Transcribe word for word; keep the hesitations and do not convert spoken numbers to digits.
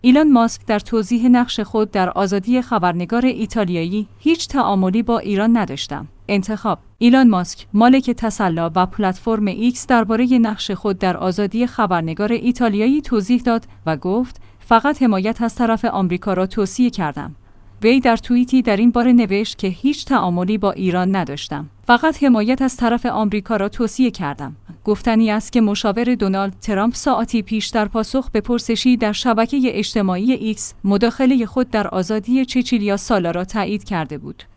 ایلان ماسک در توضیح نقش خود در آزادی خبرنگار ایتالیایی هیچ تعاملی با ایران نداشتم. انتخاب ایلان ماسک، مالک تسلا و پلتفرم ایکس، درباره نقش خود در آزادی خبرنگار ایتالیایی توضیح داد و گفت فقط حمایت از طرف آمریکا را توصیه کردم. وی در توییتی در این باره نوشت که هیچ تعاملی با ایران نداشتم. فقط حمایت از طرف آمریکا را توصیه کردم. گفتنی است که مشاور دونالد ترامپ ساعتی پیش در پاسخ به پرسشی در شبکه اجتماعی ایکس مداخله خود در آزادی چچیلیا سالا را تایید کرده بود.